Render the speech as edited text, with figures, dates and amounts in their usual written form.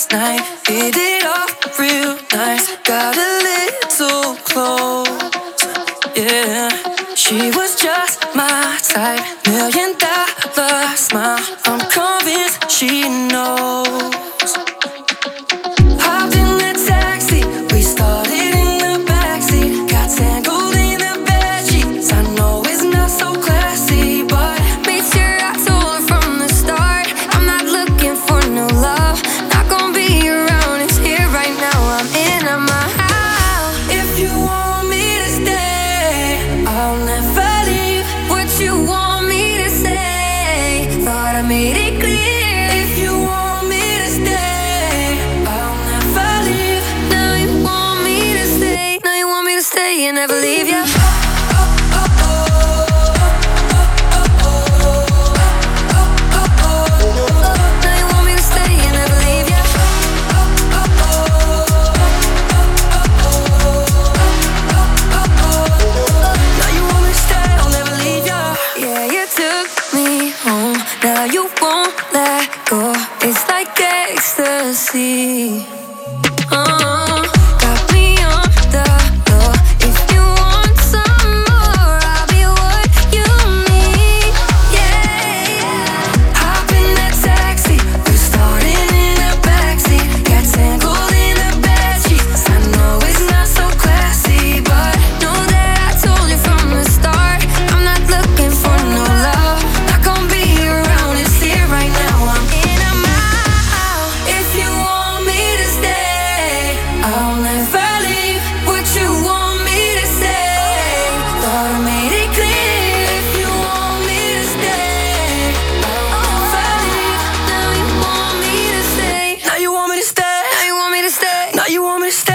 last night. Hit it off real nice. Got a little close. Yeah, she was just my type. $1,000,000 smile. I'm convinced she knows. Hopped in the taxi, we started in the backseat. Got tangled in the bedsheets. I know it's not so classy, but made sure I told her from the start, I'm not looking for no love. Not gonna be around, it's here right now. I'm in on my house. If you want me to stay, I'll never leave. What you want me to say? Thought I made it clear. If you want me to stay, I'll never leave. Now you want me to stay. Now you want me to stay and never leave ya. Now you want me to stay and never leave ya. Now you want me to stay, I'll never leave ya. Yeah, you took me home. Now you won't let go. It's like ecstasy. Got me on the floor. If you want some more, I'll be what you need. Yeah. Hop in that taxi, we started in the backseat. Got tangled in the bedsheets. I know it's not so classy, but know that I told you from the start, I'm not looking for no love. Not gonna be around, it's here right now. I'm in, I'm out. If you want me to stay, I'll never leave. What you want me to say? Thought I made it clear. If you want me to stay, I'll never leave. Now you want me to stay. Now you want me to stay. Now you want me to stay. Now you want me to stay.